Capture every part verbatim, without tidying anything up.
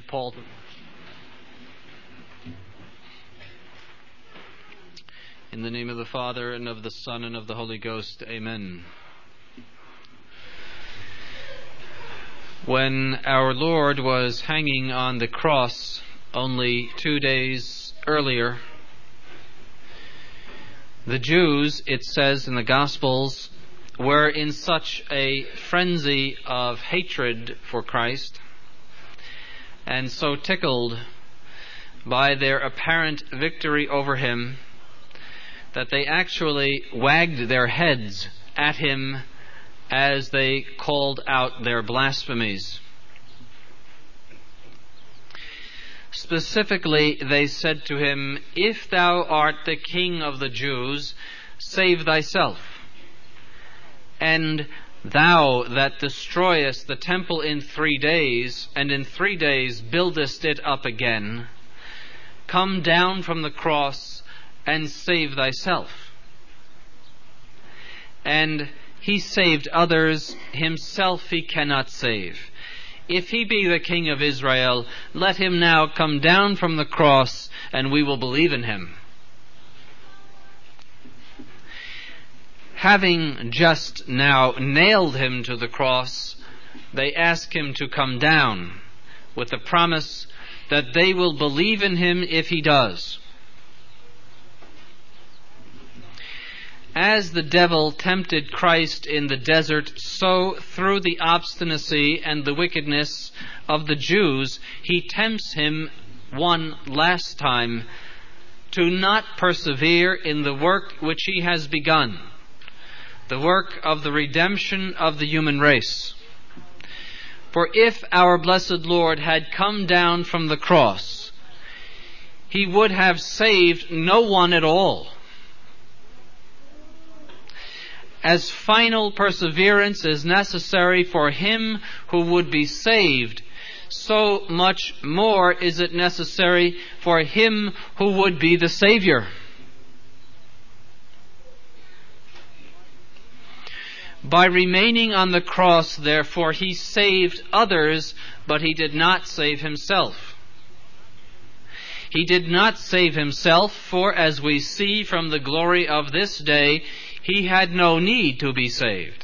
Paul. In the name of the Father, and of the Son, and of the Holy Ghost. Amen. When our Lord was hanging on the cross only two days earlier, the Jews, it says in the Gospels, were in such a frenzy of hatred for Christ, and so tickled by their apparent victory over him, that they actually wagged their heads at him as they called out their blasphemies. Specifically, they said to him, "If thou art the King of the Jews, save thyself. And thou that destroyest the temple in three days, and in three days buildest it up again, come down from the cross and save thyself." And he saved others, himself he cannot save. If he be the King of Israel, let him now come down from the cross, and we will believe in him. Having just now nailed him to the cross, they ask him to come down, with the promise that they will believe in him if he does. As the devil tempted Christ in the desert, so through the obstinacy and the wickedness of the Jews, he tempts him one last time to not persevere in the work which he has begun, the work of the redemption of the human race. For if our blessed Lord had come down from the cross, he would have saved no one at all. As final perseverance is necessary for him who would be saved, so much more is it necessary for him who would be the Savior. By remaining on the cross, therefore, he saved others, but he did not save himself. He did not save himself, for as we see from the glory of this day, he had no need to be saved.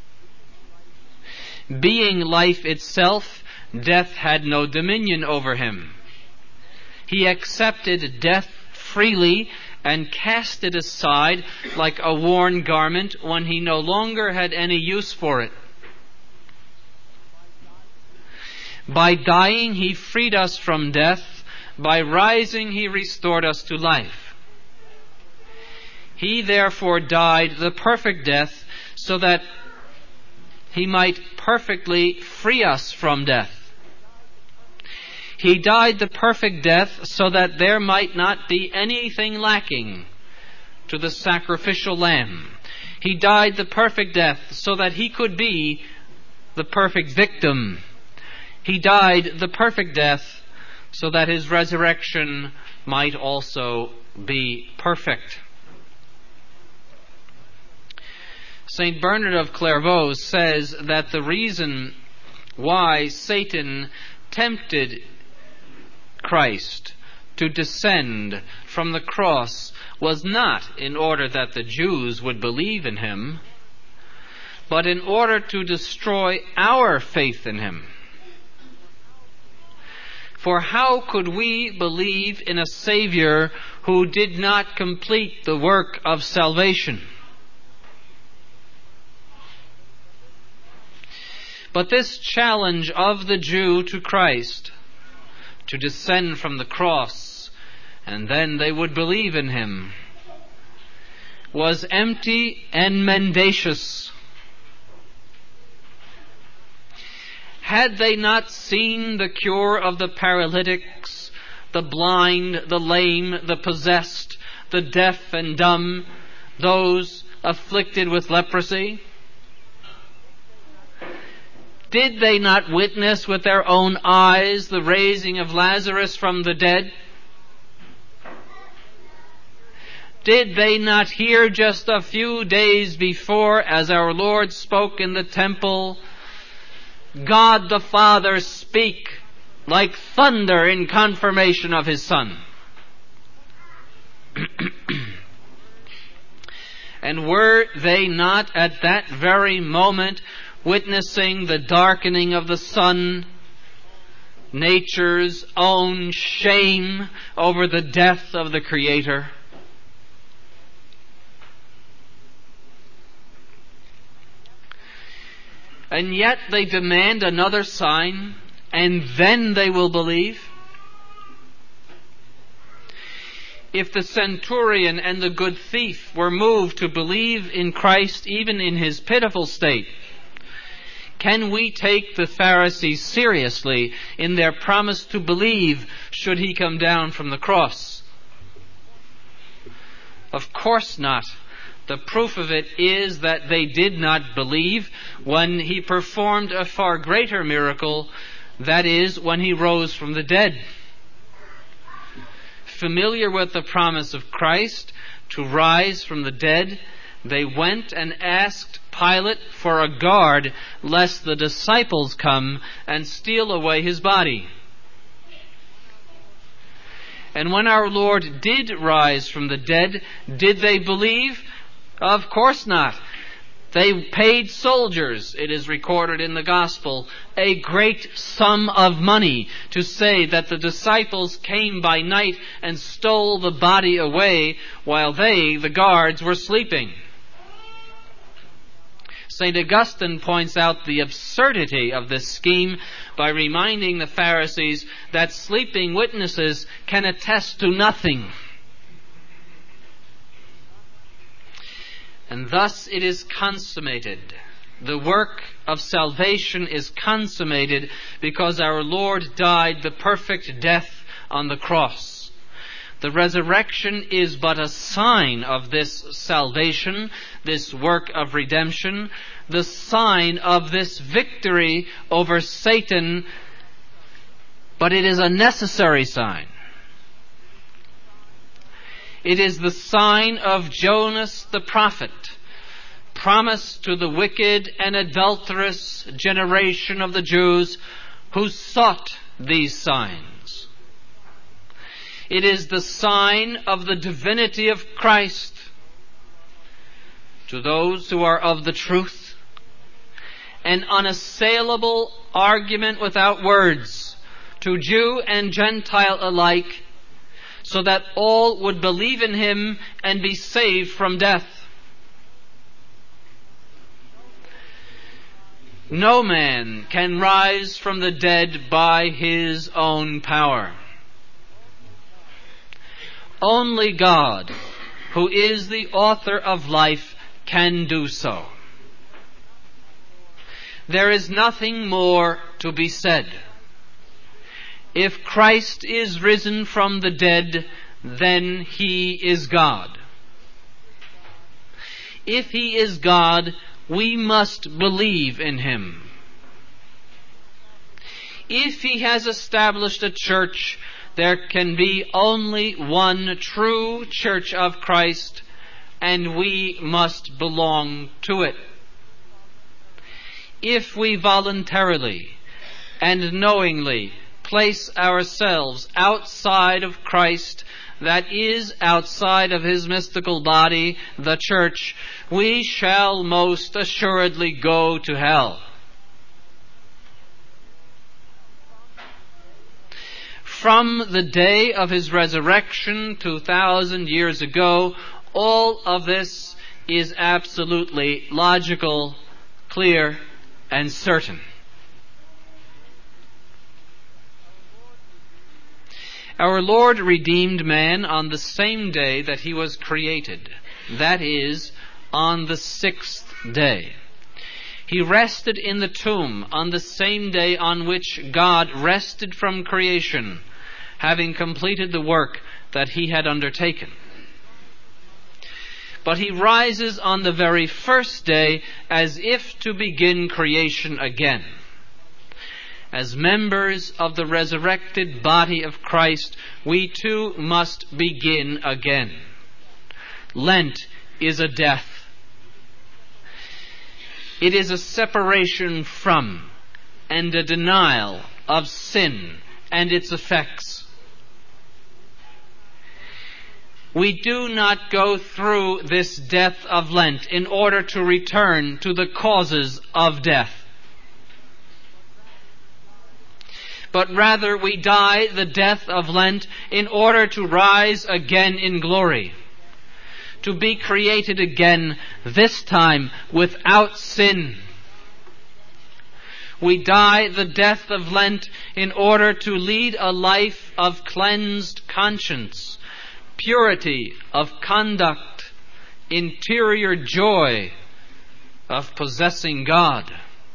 Being life itself, death had no dominion over him. He accepted death freely and cast it aside like a worn garment when he no longer had any use for it. By dying, he freed us from death. By rising, he restored us to life. He therefore died the perfect death so that he might perfectly free us from death. He died the perfect death so that there might not be anything lacking to the sacrificial lamb. He died the perfect death so that he could be the perfect victim. He died the perfect death so that his resurrection might also be perfect. Saint Bernard of Clairvaux says that the reason why Satan tempted Christ to descend from the cross was not in order that the Jews would believe in him, but in order to destroy our faith in him. For how could we believe in a Savior who did not complete the work of salvation? But this challenge of the Jew to Christ, to descend from the cross, and then they would believe in him, was empty and mendacious. Had they not seen the cure of the paralytics, the blind, the lame, the possessed, the deaf and dumb, those afflicted with leprosy? Did they not witness with their own eyes the raising of Lazarus from the dead? Did they not hear just a few days before, as our Lord spoke in the temple, God the Father speak like thunder in confirmation of his Son. And were they not at that very moment witnessing the darkening of the sun, nature's own shame over the death of the Creator? And yet they demand another sign, and then they will believe. If the centurion and the good thief were moved to believe in Christ even in his pitiful state, can we take the Pharisees seriously in their promise to believe should he come down from the cross? Of course not. The proof of it is that they did not believe when he performed a far greater miracle, that is, when he rose from the dead. Familiar with the promise of Christ to rise from the dead, they went and asked Pilate for a guard lest the disciples come and steal away his body. And when our Lord did rise from the dead, did they believe? Of course not. They paid soldiers, it is recorded in the Gospel, a great sum of money to say that the disciples came by night and stole the body away while they, the guards, were sleeping. Saint Augustine points out the absurdity of this scheme by reminding the Pharisees that sleeping witnesses can attest to nothing. And thus it is consummated. The work of salvation is consummated because our Lord died the perfect death on the cross. The resurrection is but a sign of this salvation, this work of redemption, the sign of this victory over Satan, but it is a necessary sign. It is the sign of Jonas the prophet, promised to the wicked and adulterous generation of the Jews who sought these signs. It is the sign of the divinity of Christ to those who are of the truth, an unassailable argument without words to Jew and Gentile alike, so that all would believe in him and be saved from death. No man can rise from the dead by his own power. Only God, who is the author of life, can do so. There is nothing more to be said. If Christ is risen from the dead, then he is God. If he is God, we must believe in him. If he has established a church, there can be only one true church of Christ, and we must belong to it. If we voluntarily and knowingly place ourselves outside of Christ, that is, outside of his mystical body, the church, we shall most assuredly go to hell. From the day of his resurrection two thousand years ago, all of this is absolutely logical, clear, and certain. Our Lord redeemed man on the same day that he was created, that is, on the sixth day. He rested in the tomb on the same day on which God rested from creation, having completed the work that he had undertaken. But he rises on the very first day as if to begin creation again. As members of the resurrected body of Christ, we too must begin again. Lent is a death. It is a separation from and a denial of sin and its effects. We do not go through this death of Lent in order to return to the causes of death, but rather we die the death of Lent in order to rise again in glory, to be created again, this time without sin. We die the death of Lent in order to lead a life of cleansed conscience, purity of conduct, interior joy of possessing God.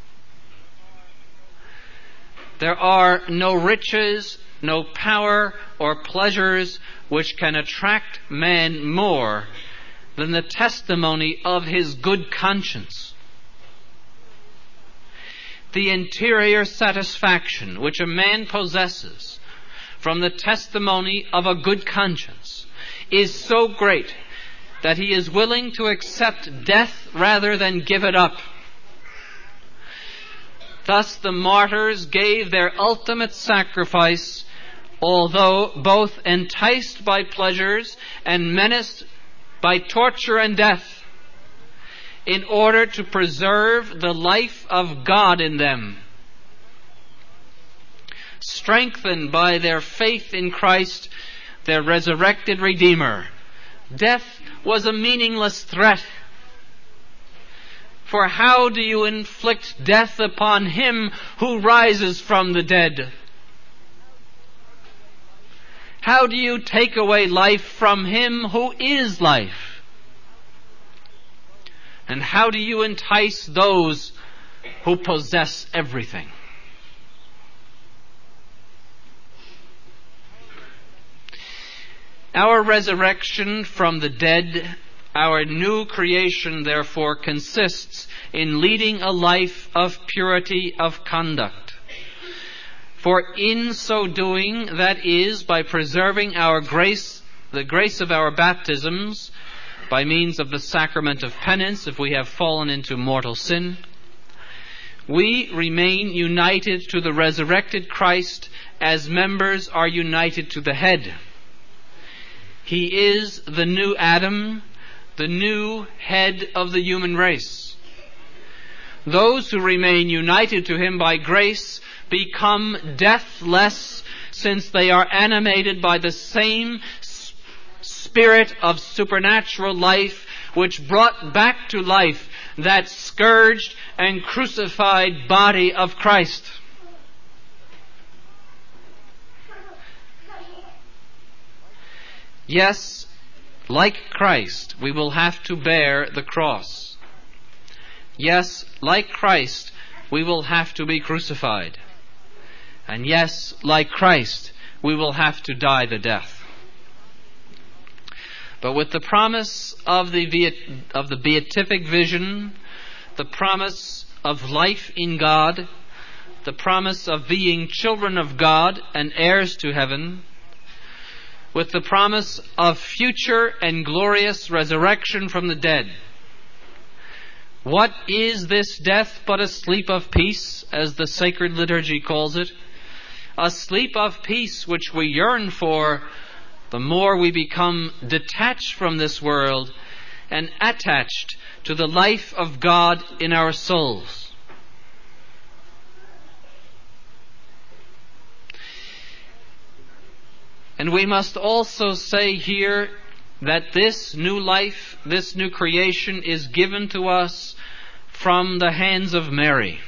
There are no riches, no power or pleasures which can attract man more than the testimony of his good conscience. The interior satisfaction which a man possesses from the testimony of a good conscience is so great that he is willing to accept death rather than give it up. Thus the martyrs gave their ultimate sacrifice, although both enticed by pleasures and menaced by torture and death, in order to preserve the life of God in them. Strengthened by their faith in Christ, their resurrected Redeemer, death was a meaningless threat. For how do you inflict death upon him who rises from the dead? How do you take away life from him who is life? And how do you entice those who possess everything? Our resurrection from the dead, our new creation, therefore, consists in leading a life of purity of conduct. For in so doing, that is, by preserving our grace, the grace of our baptisms, by means of the sacrament of penance, if we have fallen into mortal sin, we remain united to the resurrected Christ as members are united to the head. He is the new Adam, the new head of the human race. Those who remain united to him by grace become deathless, since they are animated by the same spirit of supernatural life which brought back to life that scourged and crucified body of Christ. Yes, like Christ, we will have to bear the cross. Yes, like Christ, we will have to be crucified. And yes, like Christ, we will have to die the death. But with the promise of the beat- of the beatific vision, the promise of life in God, the promise of being children of God and heirs to heaven, with the promise of future and glorious resurrection from the dead. What is this death but a sleep of peace, as the sacred liturgy calls it? A sleep of peace which we yearn for the more we become detached from this world and attached to the life of God in our souls. And we must also say here that this new life, this new creation is given to us from the hands of Mary.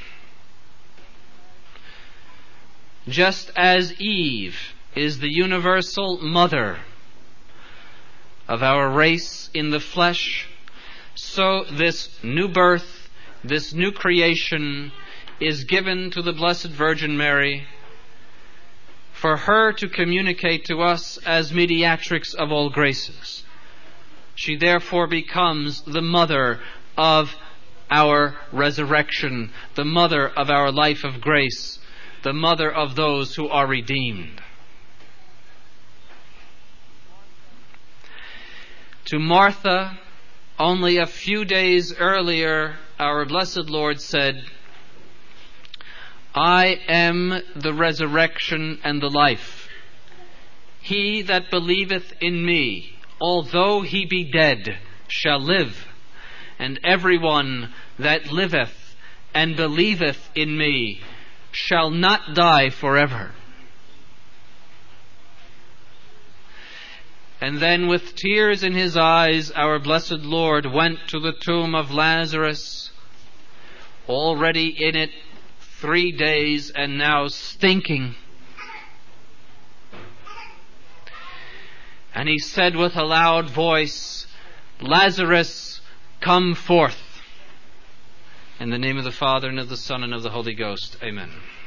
Just as Eve is the universal mother of our race in the flesh, so this new birth, this new creation is given to the Blessed Virgin Mary, for her to communicate to us as mediatrix of all graces. She therefore becomes the mother of our resurrection, the mother of our life of grace, the mother of those who are redeemed. To Martha, only a few days earlier, our blessed Lord said, I am the resurrection and the life. He that believeth in me, although he be dead, shall live. And every one that liveth and believeth in me shall not die forever. And then with tears in his eyes, our blessed Lord went to the tomb of Lazarus, already in it three days and now stinking. And he said with a loud voice, Lazarus, come forth. In the name of the Father, and of the Son, and of the Holy Ghost. Amen.